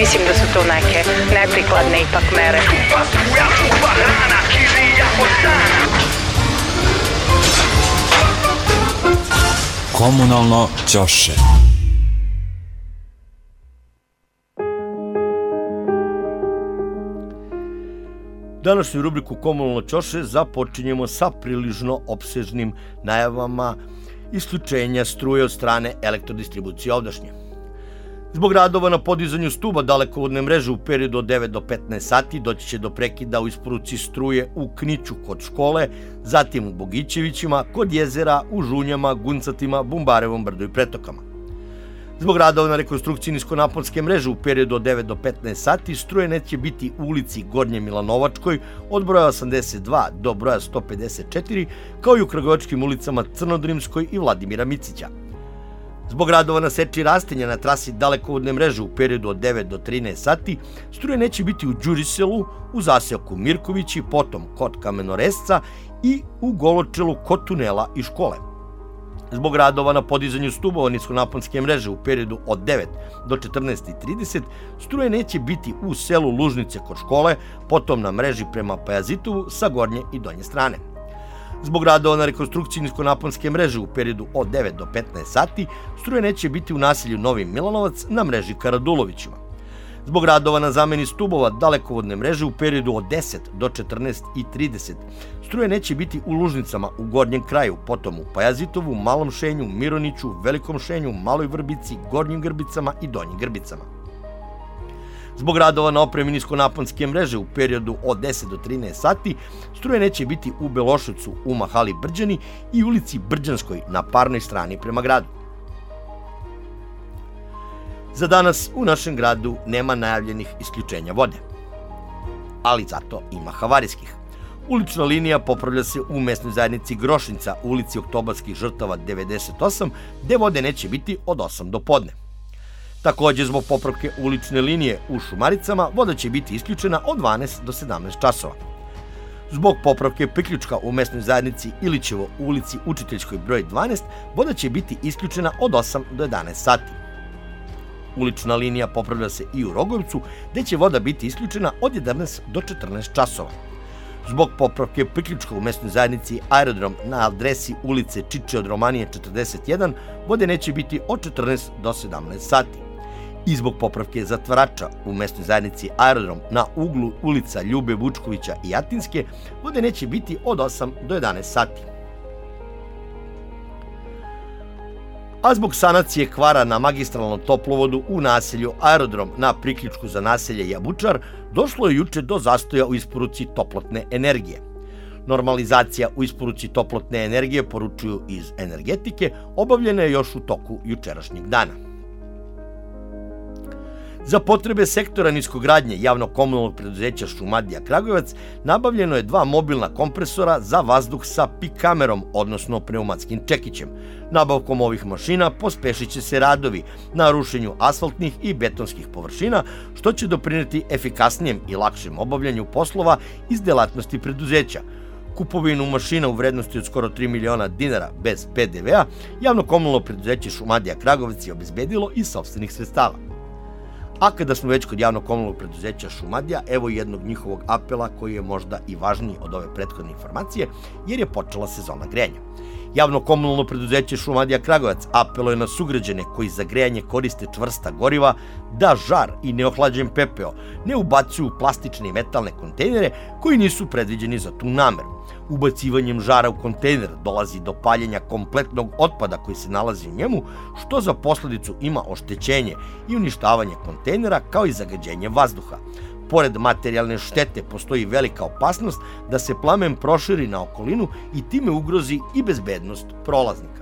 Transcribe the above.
Mislim da su to neke neprikladne ipak mere. Komunalno ćoše. Današnju rubriku Komunalno ćoše započinjemo sa prilično opsežnim najavama isključenja struje od strane elektrodistribucije ovdašnje. Zbog radova na podizanju stuba dalekovodne mreže u periodu od 9 do 15 sati doći će do prekida u isporuci struje u Kniću kod škole, zatim u Bogićevićima, kod jezera, u Žunjama, Guncatima, Bumbarevom brdu i Pretokama. Zbog radova na rekonstrukciji niskonaponske mreže u periodu od 9 do 15 sati struje neće biti u ulici Gornje Milanovačkoj od broja 82 do broja 154, kao i u kragujevačkim ulicama Crnodrimskoj i Vladimira Micića. Zbog radova na seči rastinja na trasi dalekovodne mreže u periodu od 9 do 13 sati, struje neće biti u Đuriselu, u zaseoku Mirkovići, potom kod Kamenoresca i u Goločelu kod tunela i škole. Zbog radova na podizanju stubova niskonaponske mreže u periodu od 9 do 14:30, struje neće biti u selu Lužnice kod škole, potom na mreži prema Pajazitovu sa gornje i donje strane. Zbog radova na rekonstrukciji niskonaponske mreže u periodu od 9 do 15 sati, struje neće biti u naselju Novi Milanovac na mreži Karadulovićima. Zbog radova na zameni stubova dalekovodne mreže u periodu od 10 do 14:30, struje neće biti u Lužnicama u gornjem kraju, potom u Pajazitovu, Malom Šenju, Mironiću, Velikom Šenju, Maloj Vrbici, Gornjim Grbicama i Donjim Grbicama. Zbog radova na opremi niskonaponske mreže u periodu od 10 do 13 sati, struje neće biti u Beloševcu, u Mahali Brđani i ulici Brđanskoj na parnoj strani prema gradu. Za danas u našem gradu nema najavljenih isključenja vode, ali zato ima havarijskih. Ulična linija popravlja se u mesnoj zajednici Grošinca u ulici Oktobarskih žrtava 98, gde vode neće biti od 8 do podne. Takođe, zbog popravke ulične linije u Šumaricama, voda će biti isključena od 12 do 17 časova. Zbog popravke priključka u mesnoj zajednici Ilićevo u ulici Učiteljskoj broj 12, voda će biti isključena od 8 do 11 sati. Ulična linija popravlja se i u Rogojevcu, gde će voda biti isključena od 11 do 14 časova. Zbog popravke priključka u mesnoj zajednici Aerodrom na adresi ulice Čiče od Romanije 41, vode neće biti od 14 do 17 sati. I zbog popravke zatvarača u mesnoj zajednici Aerodrom na uglu ulica Ljube Vučkovića i Atinske, vode neće biti od 8 do 11 sati. A zbog sanacije kvara na magistralnom toplovodu u naselju Aerodrom na priključku za naselje Jabučar, došlo je juče do zastoja u isporuci toplotne energije. Normalizacija u isporuci toplotne energije, poručuju iz energetike, obavljena je još u toku jučerašnjeg dana. Za potrebe sektora niskogradnje javno-komunalnog preduzeća Šumadija Kragujevac nabavljeno je 2 mobilna kompresora za vazduh sa pik kamerom, odnosno pneumatskim čekićem. Nabavkom ovih mašina pospešit će se radovi na rušenju asfaltnih i betonskih površina, što će doprineti efikasnijem i lakšem obavljanju poslova iz delatnosti preduzeća. Kupovinu mašina u vrednosti od skoro 3 miliona dinara bez PDV-a, javno-komunalno preduzeće Šumadija Kragujevac je obezbedilo iz sopstvenih sredstava. A kada smo već kod javno-komunalnog preduzeća Šumadija, evo jednog njihovog apela koji je možda i važniji od ove prethodne informacije, jer je počela sezona grejanja. Javno-komunalno preduzeće Šumadija Kragujevac apeluje na sugrađane koji za grejanje koriste čvrsta goriva da žar i neohlađen pepeo ne ubacuju u plastične i metalne kontejnere koji nisu predviđeni za tu nameru. Ubacivanjem žara u kontejner dolazi do paljenja kompletnog otpada koji se nalazi u njemu, što za posledicu ima oštećenje i uništavanje kontejnera kao i zagađenje vazduha. Pored materijalne štete postoji velika opasnost da se plamen proširi na okolinu i time ugrozi i bezbednost prolaznika.